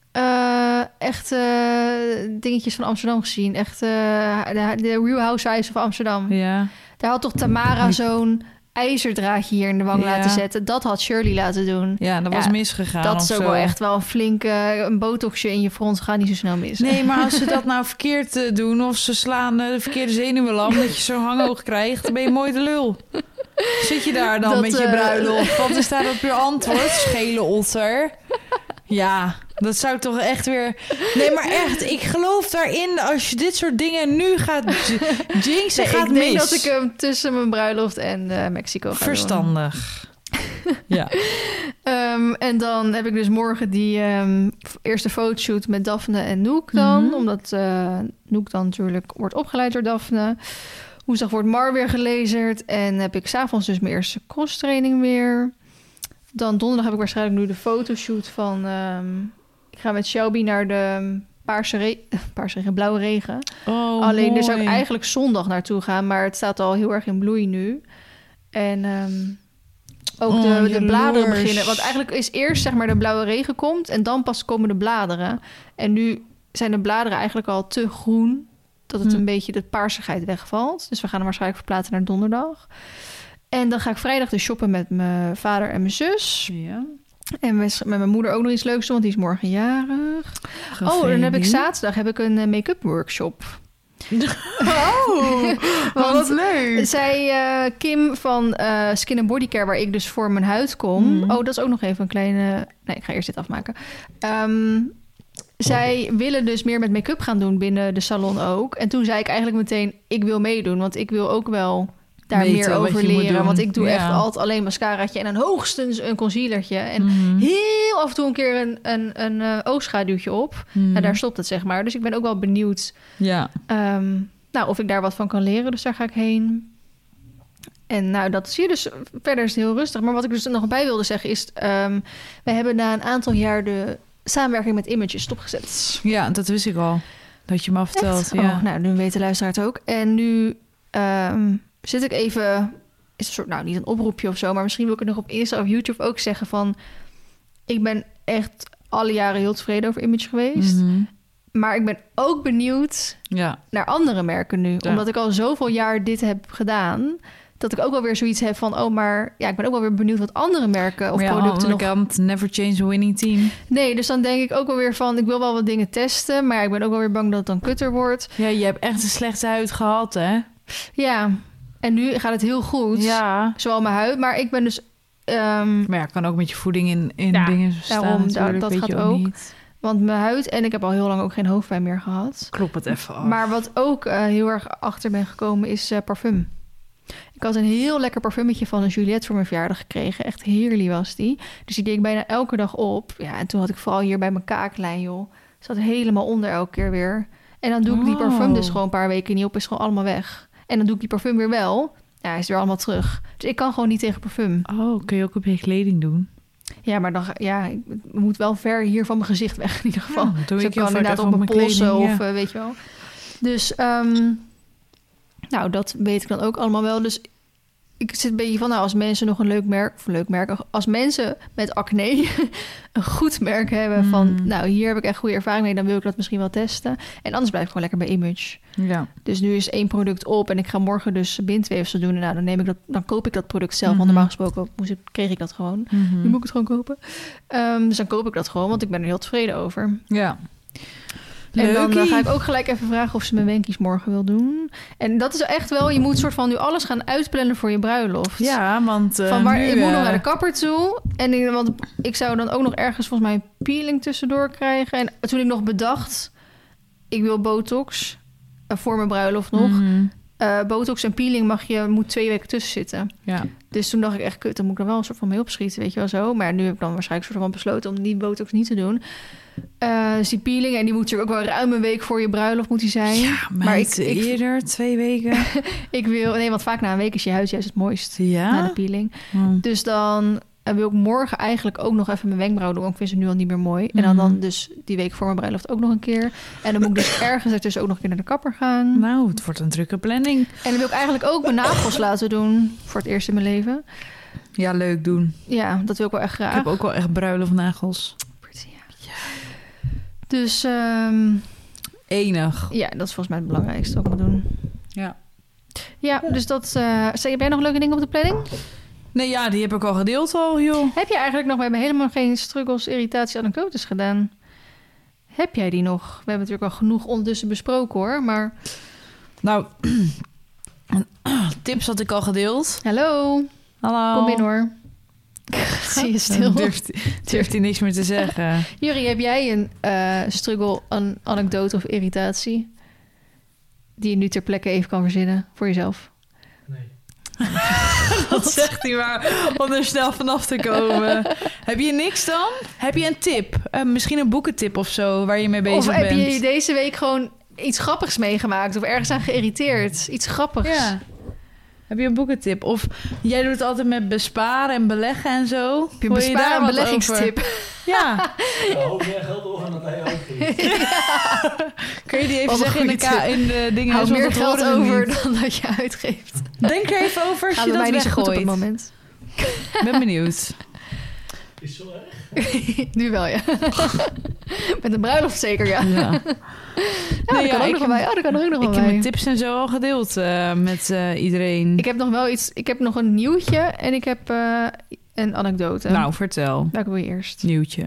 uh, echt uh, dingetjes van Amsterdam gezien? Echt uh, de, de Real Housewives van Amsterdam. Ja. Daar had toch Tamara zo'n ijzerdraadje hier in de wang ja. laten zetten. Dat had Shirley laten doen. Ja, dat was ja, misgegaan. Dat is ook zo. wel echt wel een flinke een botoxje in je front. Gaat niet zo snel mis. Nee, maar als ze dat nou verkeerd uh, doen... of ze slaan uh, de verkeerde zenuwen lam... dat je zo'n hangoog krijgt, dan ben je mooi de lul. Zit je daar dan dat, met je uh... bruiloft? Wat is daar op je antwoord? Schele otter. Ja, dat zou toch echt weer... Nee, maar echt, ik geloof daarin... als je dit soort dingen nu gaat jinxen, nee, gaat ik mis. Ik denk dat ik hem tussen mijn bruiloft en uh, Mexico ga Verstandig. Doen. Ja. Um, en dan heb ik dus morgen die um, eerste fotoshoot met Daphne en Noek dan. Mm-hmm. Omdat uh, Noek dan natuurlijk wordt opgeleid door Daphne. Woensdag wordt Mar weer gelezerd. En heb ik 's avonds dus mijn eerste crosstraining weer. Dan donderdag heb ik waarschijnlijk nu de fotoshoot van... Um, ik ga met Shelby naar de paarse, re- paarse regen, blauwe regen. Oh, Alleen mooi. daar zou ik eigenlijk zondag naartoe gaan. Maar het staat al heel erg in bloei nu. En um, ook oh, de, de bladeren beginnen. Want eigenlijk is eerst zeg maar de blauwe regen komt... en dan pas komen de bladeren. En nu zijn de bladeren eigenlijk al te groen... dat het hm. een beetje de paarsigheid wegvalt. Dus we gaan hem waarschijnlijk verplaatsen naar donderdag. En dan ga ik vrijdag dus shoppen met mijn vader en mijn zus. Ja. En met, met mijn moeder ook nog iets leuks doen, want die is morgen jarig. Gefelie. Oh, dan heb ik zaterdag heb ik een make-up workshop. Oh, wat leuk. Zij, uh, Kim van uh, Skin and Body Care, waar ik dus voor mijn huid kom. Mm. Oh, dat is ook nog even een kleine... Nee, ik ga eerst dit afmaken. Um, zij willen dus meer met make-up gaan doen binnen de salon ook. En toen zei ik eigenlijk meteen, ik wil meedoen. Want ik wil ook wel daar Weten meer over leren. Want ik doe ja. echt altijd alleen mascaraatje en dan hoogstens een concealertje. En mm-hmm. heel af en toe een keer een, een, een uh, oogschaduwtje op. Mm. En daar stopt het, zeg maar. Dus ik ben ook wel benieuwd ja. um, nou, of ik daar wat van kan leren. Dus daar ga ik heen. En nou, dat zie je dus. Verder is het heel rustig. Maar wat ik dus er nog bij wilde zeggen is... Um, we hebben na een aantal jaar de samenwerking met Images stopgezet. Ja, dat wist ik al. Dat je me al verteld. Ja. Oh, nou, nu weet de luisteraar het ook. En nu um, zit ik even... Is een soort, nou, niet een oproepje of zo... maar misschien wil ik het nog op Insta of YouTube ook zeggen van... ik ben echt alle jaren heel tevreden over Image geweest. Mm-hmm. Maar ik ben ook benieuwd ja. naar andere merken nu. Ja. Omdat ik al zoveel jaar dit heb gedaan... dat ik ook wel weer zoiets heb van... oh, maar ja, ik ben ook wel weer benieuwd wat andere merken of ja, producten nog... Kant, never change a winning team. Nee, dus dan denk ik ook wel weer van... ik wil wel wat dingen testen... maar ja, ik ben ook wel weer bang dat het dan kutter wordt. Ja, je hebt echt een slechte huid gehad, hè? Ja, en nu gaat het heel goed. Ja. Zowel mijn huid, maar ik ben dus... Um... Maar ja, kan ook met je voeding in, in ja, dingen staan daarom, natuurlijk, dat weet gaat je ook, ook niet. Want mijn huid... En ik heb al heel lang ook geen hoofdpijn meer gehad. Klop het even af. Maar wat ook uh, heel erg achter ben gekomen is uh, parfum. Ik had een heel lekker parfummetje van een Juliette voor mijn verjaardag gekregen. Echt heerlijk was die. Dus die deed ik bijna elke dag op. Ja, en toen had ik vooral hier bij mijn kaaklijn, joh. Zat helemaal onder elke keer weer. En dan doe ik die parfum dus gewoon een paar weken niet op. Is gewoon allemaal weg. En dan doe ik die parfum weer wel. Ja, hij is weer allemaal terug. Dus ik kan gewoon niet tegen parfum. Oh, kun je ook op je kleding doen? Ja, maar dan ja, ik moet wel ver hier van mijn gezicht weg in ieder geval. Ja, doe dus ik kan inderdaad op mijn polsen of ja. uh, weet je wel. Dus, um, nou, dat weet ik dan ook allemaal wel. Dus ik zit een beetje van, nou, als mensen nog een leuk merk... of een leuk merk, als mensen met acne een goed merk hebben van... Mm. nou, hier heb ik echt goede ervaring mee, dan wil ik dat misschien wel testen. En anders blijf ik gewoon lekker bij Image. Ja. Dus nu is één product op en ik ga morgen dus bindweefsel doen. En nou, dan, neem ik dat, dan koop ik dat product zelf. Mm-hmm. Want normaal gesproken moest ik, kreeg ik dat gewoon. Mm-hmm. Nu moet ik het gewoon kopen. Um, dus dan koop ik dat gewoon, want ik ben er heel tevreden over. Ja. En dan, dan ga ik ook gelijk even vragen of ze mijn wenkies morgen wil doen. En dat is echt wel, je moet soort van nu alles gaan uitplannen voor je bruiloft. Ja, want... Uh, van waar, nu, ik moet uh... nog naar de kapper toe. En ik, want ik zou dan ook nog ergens volgens mij een peeling tussendoor krijgen. En toen ik nog bedacht, ik wil botox uh, voor mijn bruiloft nog. Mm-hmm. Uh, botox en peeling mag je, moet twee weken tussen zitten. Ja. Dus toen dacht ik echt, kut, dan moet ik er wel een soort van mee opschieten, weet je wel zo. Maar nu heb ik dan waarschijnlijk soort van besloten om die botox niet te doen. Uh, dus die peeling, en die moet natuurlijk ook wel ruim een week voor je bruiloft moet die zijn. Ja, maar ik, ik, eerder, twee weken. ik wil, nee, want vaak na een week is je huid juist het mooist. Ja? Na de peeling. Hmm. Dus dan uh, wil ik morgen eigenlijk ook nog even mijn wenkbrauw doen. Want ik vind ze nu al niet meer mooi. En dan, dan dus die week voor mijn bruiloft ook nog een keer. En dan moet ik dus ergens ertussen ook nog een keer naar de kapper gaan. Nou, het wordt een drukke planning. En dan wil ik eigenlijk ook mijn nagels laten doen. Voor het eerst in mijn leven. Ja, leuk doen. Ja, dat wil ik wel echt graag. Ik heb ook wel echt bruiloftnagels. Dus... Um, Enig. Ja, dat is volgens mij het belangrijkste wat ik moet doen. Ja. Ja, dus dat... Uh, heb jij nog leuke dingen op de planning? Nee, ja, die heb ik al gedeeld al, joh. Heb je eigenlijk nog... We hebben helemaal geen struggles, irritatie, anekdotes gedaan. Heb jij die nog? We hebben natuurlijk al genoeg ondertussen besproken, hoor. Maar... Nou, tips had ik al gedeeld. Hallo. Hallo. Kom in, hoor. Zie je stil? Durft, durft hij niks meer te zeggen. Juri, heb jij een uh, struggle, een anekdote of irritatie... die je nu ter plekke even kan verzinnen voor jezelf? Nee. Dat zegt hij maar om er snel vanaf te komen. Heb je niks dan? Heb je een tip? Uh, misschien een boekentip of zo, waar je mee bezig of bent? Of heb je deze week gewoon iets grappigs meegemaakt... of ergens aan geïrriteerd? Iets grappigs? Ja. Heb je een boekentip? Of jij doet het altijd met besparen en beleggen en zo. Heb je een besparen en beleggingstip? Ja. Ja, hoe meer geld over dan dat hij uitgeeft. Ja. Kun je die even zeggen in de, ka- in de dingen? Hou meer geld over niet. Dan dat je uitgeeft. Denk er even over als Gaat je dat weggooit. weggooit. Op het moment. Ben benieuwd. Is zo erg? Nu wel, ja. Met een bruiloft zeker, ja. Ja. Ja, nee, dat kan ja, ook nog bij. Oh, dat kan er ook nog ik bij. heb mijn tips en zo al gedeeld uh, met uh, iedereen. Ik heb nog wel iets... Ik heb nog een nieuwtje en ik heb uh, een anekdote. Nou, vertel. Welke wil je eerst? Nieuwtje.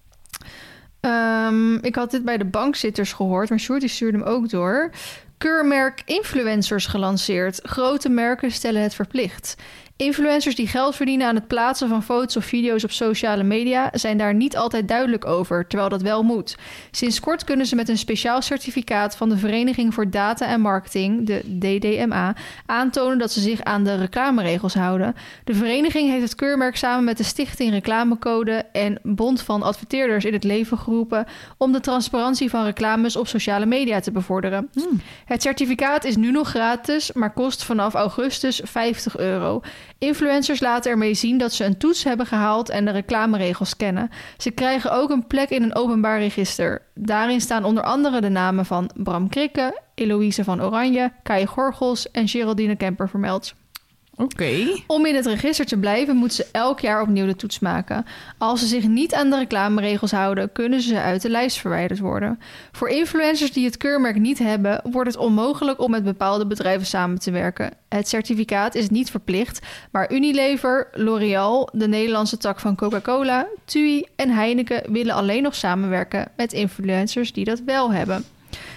Um, ik had dit bij de bankzitters gehoord, maar Sjoerd stuurde hem ook door. Keurmerk influencers gelanceerd. Grote merken stellen het verplicht. Influencers die geld verdienen aan het plaatsen van foto's of video's op sociale media zijn daar niet altijd duidelijk over, terwijl dat wel moet. Sinds kort kunnen ze met een speciaal certificaat van de Vereniging voor Data en Marketing, de D D M A, aantonen dat ze zich aan de reclameregels houden. De vereniging heeft het keurmerk samen met de Stichting Reclamecode en Bond van Adverteerders in het leven geroepen om de transparantie van reclames op sociale media te bevorderen. Hmm. Het certificaat is nu nog gratis, maar kost vanaf augustus vijftig euro. Influencers laten ermee zien dat ze een toets hebben gehaald en de reclameregels kennen. Ze krijgen ook een plek in een openbaar register. Daarin staan onder andere de namen van Bram Krikke, Eloïse van Oranje, Kai Gorgels en Geraldine Kemper vermeld. Oké. Okay. Om in het register te blijven moeten ze elk jaar opnieuw de toets maken. Als ze zich niet aan de reclameregels houden, kunnen ze uit de lijst verwijderd worden. Voor influencers die het keurmerk niet hebben, wordt het onmogelijk om met bepaalde bedrijven samen te werken. Het certificaat is niet verplicht, maar Unilever, L'Oréal, de Nederlandse tak van Coca-Cola, T U I en Heineken willen alleen nog samenwerken met influencers die dat wel hebben.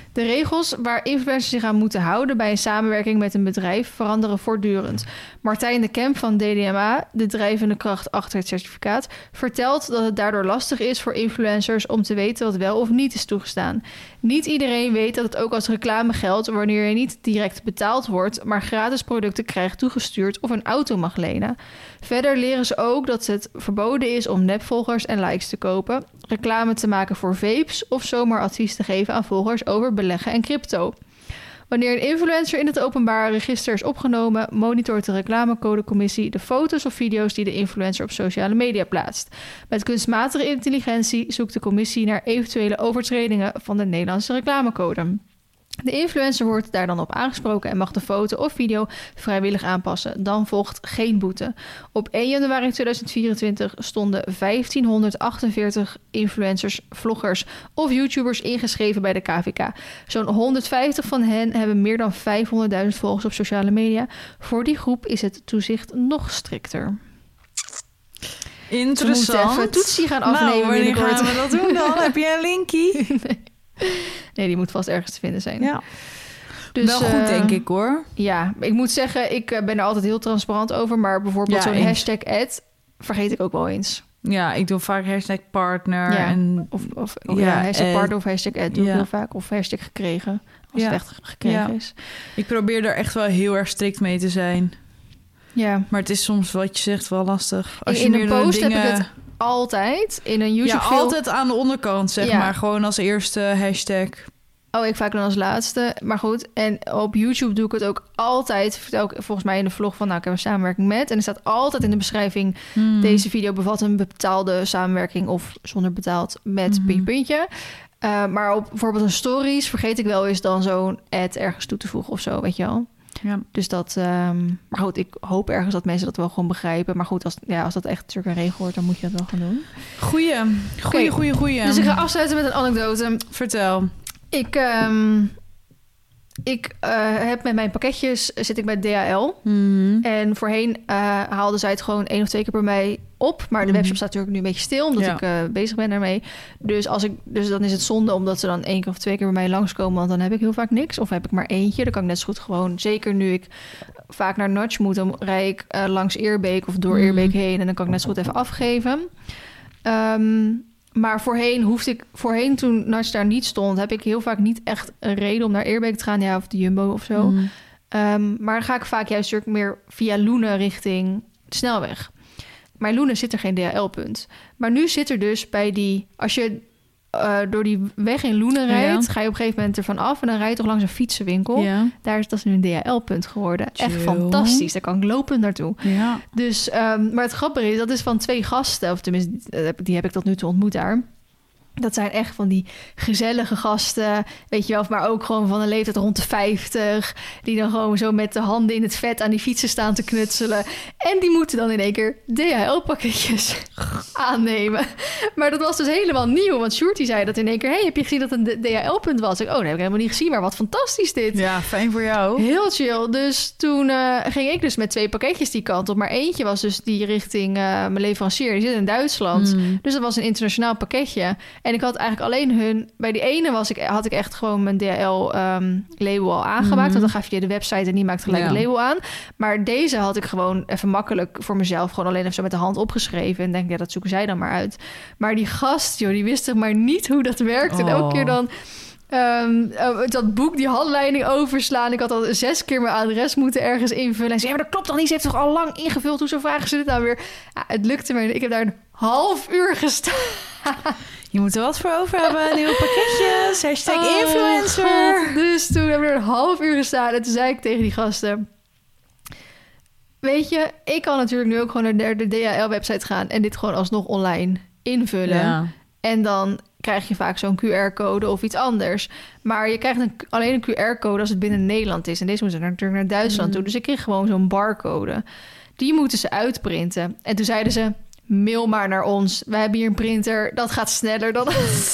De regels waar influencers zich aan moeten houden bij een samenwerking met een bedrijf veranderen voortdurend. Martijn de Kemp van D D M A, de drijvende kracht achter het certificaat, vertelt dat het daardoor lastig is voor influencers om te weten wat wel of niet is toegestaan. Niet iedereen weet dat het ook als reclame geldt wanneer je niet direct betaald wordt, maar gratis producten krijgt toegestuurd of een auto mag lenen. Verder leren ze ook dat het verboden is om nepvolgers en likes te kopen, reclame te maken voor vapes of zomaar advies te geven aan volgers over beleggen en crypto. Wanneer een influencer in het openbare register is opgenomen, monitort de reclamecodecommissie de foto's of video's die de influencer op sociale media plaatst. Met kunstmatige intelligentie zoekt de commissie naar eventuele overtredingen van de Nederlandse reclamecode. De influencer wordt daar dan op aangesproken en mag de foto of video vrijwillig aanpassen. Dan volgt geen boete. Op één januari tweeduizend vierentwintig stonden vijftienhonderdachtenveertig influencers, vloggers of YouTubers ingeschreven bij de K V K. Zo'n honderdvijftig van hen hebben meer dan vijfhonderdduizend volgers op sociale media. Voor die groep is het toezicht nog strikter. Interessant. We moeten even toetsie gaan afnemen. Nou, wanneer binnenkort. gaan we dat doen dan? Heb je een linkie? nee. nee, die moet vast ergens te vinden zijn. Ja. Dus, wel goed, uh, denk ik, hoor. Ja, ik moet zeggen, ik ben er altijd heel transparant over. Maar bijvoorbeeld Ja, zo'n eens. hashtag ad vergeet ik ook wel eens. Ja, ik doe vaak hashtag partner. Ja. En Of, of ja, Ja, hashtag eh, partner of hashtag ad doe ja. ik heel vaak. Of hashtag gekregen, als Ja. het echt gekregen Ja. is. ik probeer er echt wel heel erg strikt mee te zijn. Ja, Maar het is soms, wat je zegt, wel lastig. Als in je een meerdere post dingen... heb ik het altijd. In een Ja, YouTube-film... altijd aan de onderkant, zeg Ja. maar. Gewoon als eerste hashtag. Oh, ik vaak dan als laatste. Maar goed, en op YouTube doe ik het ook altijd. Vertel ik volgens mij in de vlog van... nou, ik heb een samenwerking met... en er staat altijd in de beschrijving... Hmm. deze video bevat een betaalde samenwerking... of zonder betaald met Mhm. puntje, puntje. Uh, maar op bijvoorbeeld een stories... vergeet ik wel eens dan zo'n ad ergens toe te voegen of zo, weet je wel. Ja. Dus dat... Um, maar goed, ik hoop ergens dat mensen dat wel gewoon begrijpen. Maar goed, als, ja, als dat echt natuurlijk een regel wordt... dan moet je dat wel gaan doen. Goeie, goeie, Oké. goeie, goeie. Dus ik ga afsluiten met een anekdote. Vertel. Ik, um, ik uh, heb met mijn pakketjes zit ik bij D H L. Mhm. En voorheen uh, haalden zij het gewoon één of twee keer per mij op. Maar de Mhm. webshop staat natuurlijk nu een beetje stil, omdat Ja. ik uh, bezig ben daarmee. Dus, als ik, dus dan is het zonde omdat ze dan één keer of twee keer bij mij langskomen. Want dan heb ik heel vaak niks. Of heb ik maar eentje. Dan kan ik net zo goed gewoon, zeker nu ik vaak naar Nudge moet, dan rijd ik uh, langs Eerbeek of door Mhm. Eerbeek heen. En dan kan ik net zo goed even afgeven. Um, Maar voorheen hoefde ik, voorheen toen Nudge daar niet stond, heb ik heel vaak niet echt een reden om naar Eerbeek te gaan, ja, of de Jumbo of zo. Mhm. Um, maar dan ga ik vaak juist natuurlijk meer via Loenen richting de snelweg. Maar in Loenen zit er geen D H L-punt. Maar nu zit er dus bij die, als je uh, door die weg in Loenen rijdt, Ja. ga je op een gegeven moment ervan af en dan rij je toch langs een fietsenwinkel. Ja. Daar is dat is nu een D H L-punt geworden. Echt Chill. fantastisch. Daar kan ik lopend naartoe. Ja. Dus, um, maar het grappige is, dat is van twee gasten, of tenminste, die heb- die heb ik tot nu toe ontmoet daar. Dat zijn echt van die gezellige gasten, weet je wel, maar ook gewoon van een leeftijd rond de vijftig, die dan gewoon zo met de handen in het vet aan die fietsen staan te knutselen. En die moeten dan in één keer D H L-pakketjes aannemen. Maar dat was dus helemaal nieuw, want Sjoerd zei dat in één keer, hey, heb je gezien dat een D H L-punt was? Ik, oh, dat heb ik helemaal niet gezien, maar wat fantastisch dit. Ja, fijn voor jou. Heel chill. Dus toen uh, ging ik dus met twee pakketjes die kant op. Maar eentje was dus die richting uh, mijn leverancier. Die zit in Duitsland. Mm. Dus dat was een internationaal pakketje. En ik had eigenlijk alleen hun... Bij die ene was ik, had ik echt gewoon mijn D H L-label al aangemaakt. Mm. Want dan gaf je de website en die maakt gelijk Ja. het label aan. Maar deze had ik gewoon even makkelijk voor mezelf... gewoon alleen even zo met de hand opgeschreven. En denk, ja, dat zoeken zij dan maar uit. Maar die gast, joh, die wist toch maar niet hoe dat werkt. En elke Oh. keer dan... Um, uh, dat boek, die handleiding overslaan. Ik had al zes keer mijn adres moeten ergens invullen. En zei, ja, maar dat klopt toch niet? Ze heeft toch al lang ingevuld? Hoezo vragen ze dit nou weer? Ja, het lukte me. Ik heb daar een half uur gestaan. Je moet er wat voor over hebben. Nieuwe pakketjes. Hashtag Oh, influencer. God. Dus toen heb ik er een half uur gestaan. En toen zei ik tegen die gasten... Weet je, ik kan natuurlijk nu ook gewoon naar de D H L-website gaan... en dit gewoon alsnog online invullen. Ja. En dan krijg je vaak zo'n Q R-code of iets anders. Maar je krijgt een, alleen een Q R-code als het binnen Nederland is. En deze moeten natuurlijk naar Duitsland Mm. toe. Dus ik kreeg gewoon zo'n barcode. Die moeten ze uitprinten. En toen zeiden ze, mail maar naar ons. We hebben hier een printer, dat gaat sneller dan...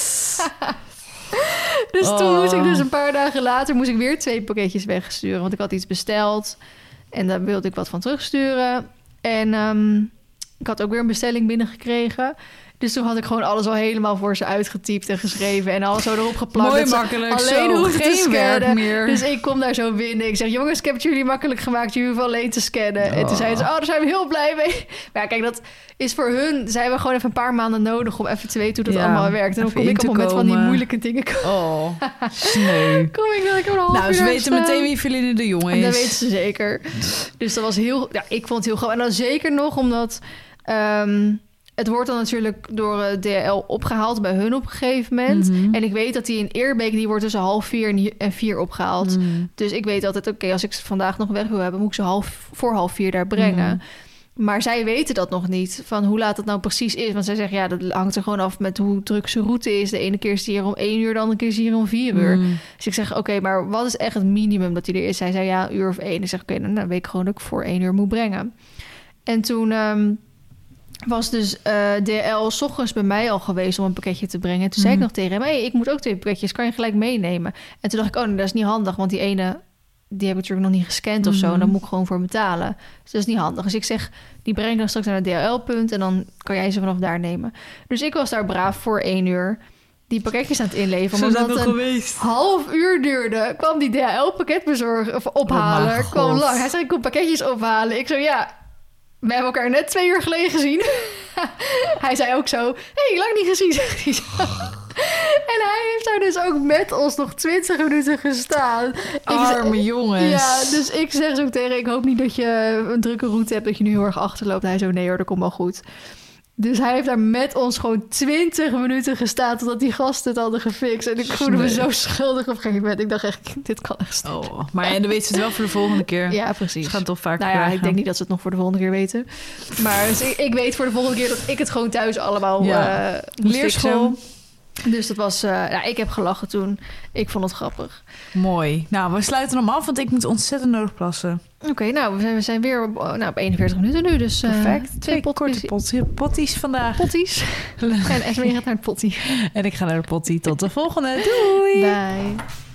Dus toen Oh. moest ik dus een paar dagen later... moest ik weer twee pakketjes wegsturen. Want ik had iets besteld. En daar wilde ik wat van terugsturen. En um, ik had ook weer een bestelling binnengekregen. Dus toen had ik gewoon alles al helemaal voor ze uitgetypt en geschreven. En alles zo erop geplakt. Mooi dat ze makkelijk alleen zo. hoefden te Geen werk scannen. meer. Dus ik kom daar zo binnen. Ik zeg, jongens, ik heb het jullie makkelijk gemaakt. Jullie hoeven alleen te scannen. Oh. En toen zeiden ze, oh, daar zijn we heel blij mee. Maar ja, kijk, dat is voor hun... Zij hebben gewoon even een paar maanden nodig om even te weten hoe dat Ja, allemaal werkt. En dan even kom ik in te allemaal met van die komen. moeilijke dingen. Oh, sneu. Kom ik dan, ik heb een half Nou, uur ze daar weten gestaan. meteen wie Feline de Jong En dat is. weten ze zeker. Dus dat was heel... Ja, ik vond het heel grappig. En dan zeker nog omdat... ehm, het wordt dan natuurlijk door uh, D H L opgehaald bij hun op een gegeven moment. Mhm. En ik weet dat die in Eerbeek... die wordt tussen half vier en, en vier opgehaald. Mhm. Dus ik weet altijd... oké, als ik ze vandaag nog weg wil hebben... moet ik ze half, voor half vier daar brengen. Mhm. Maar zij weten dat nog niet. Van hoe laat het nou precies is. Want zij zeggen... ja, dat hangt er gewoon af met hoe druk zijn route is. De ene keer is die hier om één uur... de andere keer is die hier om vier uur. Mhm. Dus ik zeg, oké, maar wat is echt het minimum dat hij er is? Hij zei, ja, een uur of één. Ik zeg, oké, okay, dan weet ik gewoon dat ik voor één uur moet brengen. En toen um, was dus uh, D H L 's ochtends bij mij al geweest om een pakketje te brengen. En toen mm. zei ik nog tegen hem, hey, ik moet ook twee pakketjes, kan je gelijk meenemen? En toen dacht ik, oh, nee, dat is niet handig, want die ene, die heb ik natuurlijk nog niet gescand mm. of zo. En dan moet ik gewoon voor betalen. Dus dat is niet handig. Dus ik zeg, die breng ik dan straks naar het D H L-punt en dan kan jij ze vanaf daar nemen. Dus ik was daar braaf voor één uur die pakketjes aan het inleveren. Zo Omdat zijn we het een geweest. half uur duurde, kwam die D H L-pakketbezorger of ophaler, Oh kwam God. lang. Hij zei, ik kom pakketjes ophalen. Ik zo, ja, we hebben elkaar net twee uur geleden gezien. Hij zei ook zo, hé, hey, lang niet gezien, zegt hij zo. En hij heeft daar dus ook met ons nog twintig minuten gestaan. Arme ik, jongens. Ja, dus ik zeg zo tegen, ik hoop niet dat je een drukke route hebt, dat je nu heel erg achterloopt. Hij zo, nee hoor, dat komt wel goed. Dus hij heeft daar met ons gewoon twintig minuten gestaan totdat die gasten het hadden gefixt. En ik voelde me zo schuldig op een gegeven moment. Ik dacht echt, dit kan echt niet. Oh, maar en dan weten ze het wel voor de volgende keer. Ja, precies. Ze gaan het toch vaak Nou ja, vragen. ik denk niet dat ze het nog voor de volgende keer weten. Maar dus ik, ik weet voor de volgende keer dat ik het gewoon thuis allemaal Ja. uh, moest Leerschool. fixen. Dus dat was... Uh, ja, ik heb gelachen toen. Ik vond het grappig. Mooi. Nou, we sluiten hem af, want ik moet ontzettend nodig plassen. Oké, okay, nou, we zijn, we zijn weer op, nou, op eenenveertig minuten nu. Dus, uh, perfect. Twee, twee korte potties, potties vandaag. Potties. En Esme gaat naar het pottie. En ik ga naar de pottie. Tot de volgende. Doei! Bye.